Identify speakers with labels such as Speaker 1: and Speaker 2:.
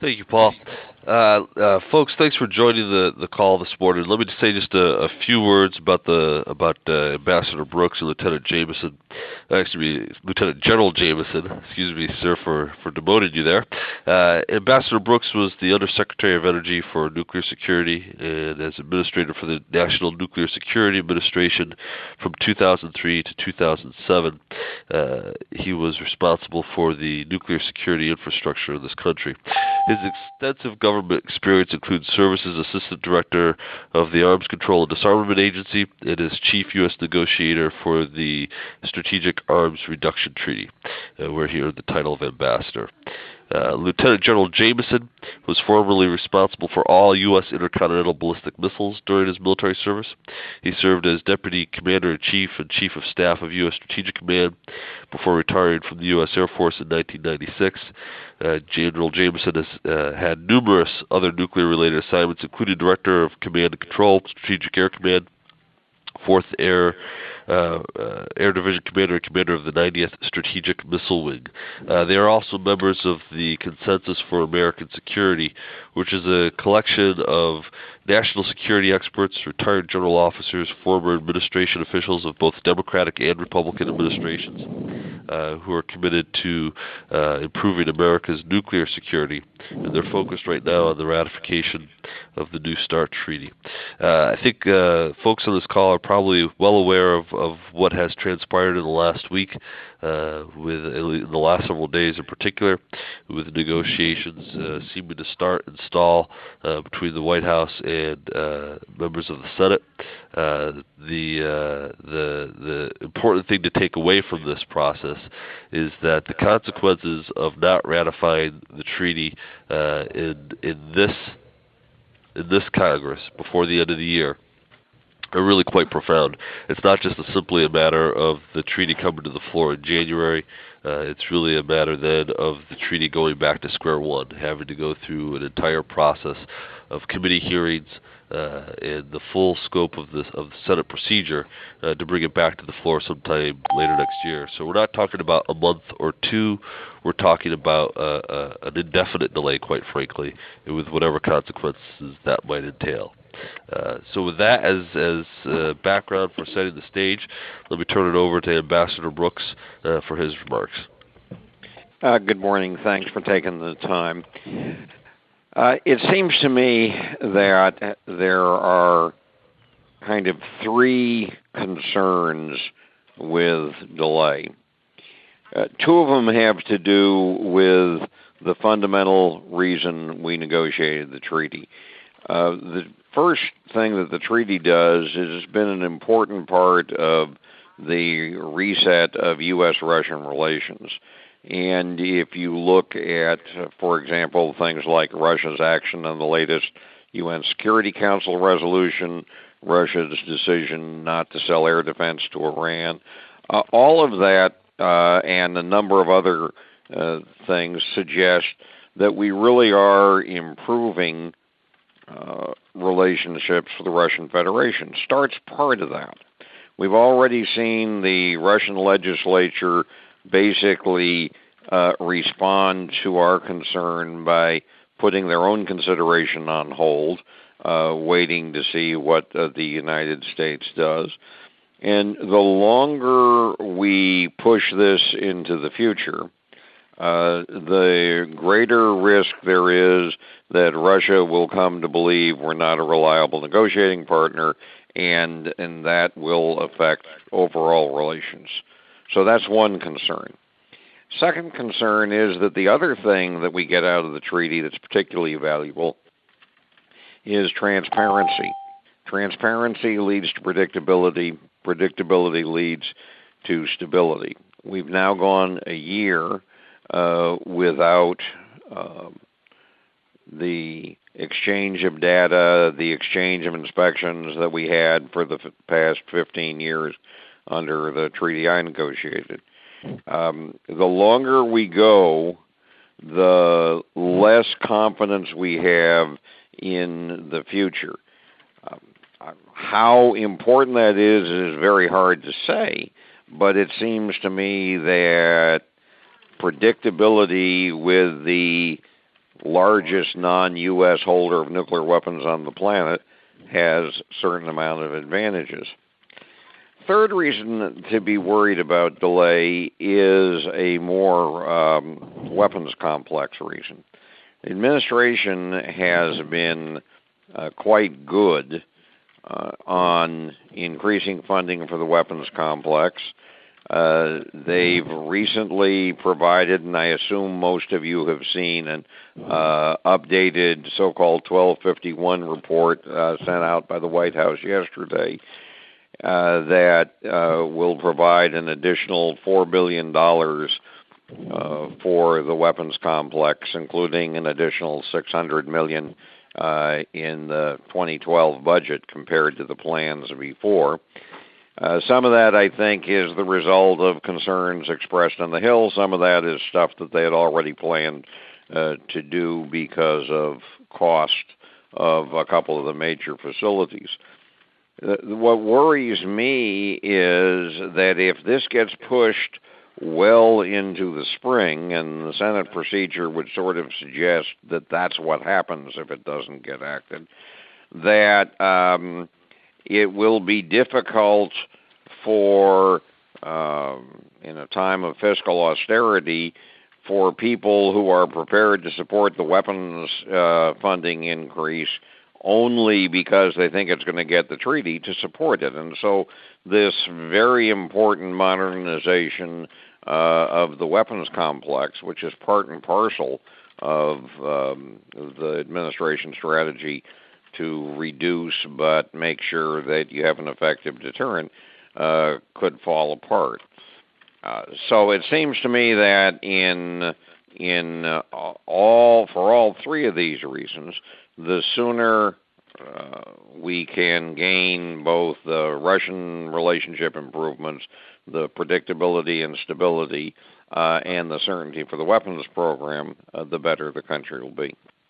Speaker 1: Thank you, Paul. Folks, thanks for joining the call this morning. Let me just say just a few words about Ambassador Brooks and Lieutenant Jameson. Lieutenant General Jameson. Excuse me, sir, for demoting you there. Ambassador Brooks was the Undersecretary of Energy for Nuclear Security and as Administrator for the National Nuclear Security Administration from 2003 to 2007. He was responsible for the nuclear security infrastructure in this country. His extensive government experience includes service as Assistant Director of the Arms Control and Disarmament Agency and as Chief U.S. Negotiator for the Strategic Arms Reduction Treaty, where he earned the title of Ambassador. Lieutenant General Jameson was formerly responsible for all U.S. intercontinental ballistic missiles during his military service. He served as Deputy Commander-in-Chief and Chief of Staff of U.S. Strategic Command before retiring from the U.S. Air Force in 1996. General Jameson has had numerous other nuclear-related assignments, including Director of Command and Control, Strategic Air Command, 4th Air Division Commander and Commander of the 90th Strategic Missile Wing. They are also members of the Consensus for American Security, which is a collection of national security experts, retired general officers, former administration officials of both Democratic and Republican administrations who are committed to improving America's nuclear security. And they're focused right now on the ratification of the New START Treaty. I think folks on this call are probably well aware of what has transpired in the last week, with in the last several days in particular, with negotiations seeming to start and stall between the White House and members of the Senate. The important thing to take away from this process is that the consequences of not ratifying the treaty in this Congress before the end of the year are really quite profound. It's not just simply a matter of the treaty coming to the floor in January. It's really a matter then of the treaty going back to square one, having to go through an entire process of committee hearings and the full scope of the Senate procedure to bring it back to the floor sometime later next year. So we're not talking about a month or two. We're talking about an indefinite delay, quite frankly, with whatever consequences that might entail. So with that as background for setting the stage, let me turn it over to Ambassador Brooks for his remarks.
Speaker 2: Good morning. Thanks for taking the time. It seems to me that there are kind of three concerns with delay. Two of them have to do with the fundamental reason we negotiated the treaty. The first thing that the treaty does is it's been an important part of the reset of U.S.-Russian relations. And if you look at, for example, things like Russia's action on the latest UN Security Council resolution, Russia's decision not to sell air defense to Iran, all of that and a number of other things suggest that we really are improving relationships with the Russian Federation. START's part of that. We've already seen the Russian legislature basically respond to our concern by putting their own consideration on hold, waiting to see what the United States does. And the longer we push this into the future, the greater risk there is that Russia will come to believe we're not a reliable negotiating partner, and that will affect overall relations. So that's one concern. Second concern is that the other thing that we get out of the treaty that's particularly valuable is transparency. Transparency leads to predictability. Predictability leads to stability. We've now gone a year without the exchange of data, the exchange of inspections that we had for the past 15 years under the treaty I negotiated. The longer we go, the less confidence we have in the future. How important that is very hard to say, but it seems to me that predictability with the largest non-U.S. holder of nuclear weapons on the planet, has a certain amount of advantages. Third reason to be worried about delay is a more weapons complex reason. The administration has been quite good on increasing funding for the weapons complex. They've recently provided, and I assume most of you have seen, an updated so-called 1251 report sent out by the White House yesterday that will provide an additional $4 billion for the weapons complex, including an additional $600 million in the 2012 budget compared to the plans before. Some of that, I think, is the result of concerns expressed on the Hill. Some of that is stuff that they had already planned to do because of cost of a couple of the major facilities. What worries me is that if this gets pushed well into the spring, and the Senate procedure would sort of suggest that that's what happens if it doesn't get acted, that it will be difficult for, in a time of fiscal austerity, for people who are prepared to support the weapons funding increase only because they think it's going to get the treaty to support it. And so this very important modernization of the weapons complex, which is part and parcel of the administration strategy to reduce but make sure that you have an effective deterrent, could fall apart. So it seems to me that for all three of these reasons, the sooner we can gain both the Russian relationship improvements, the predictability and stability, and the certainty for the weapons program, the better the country will be.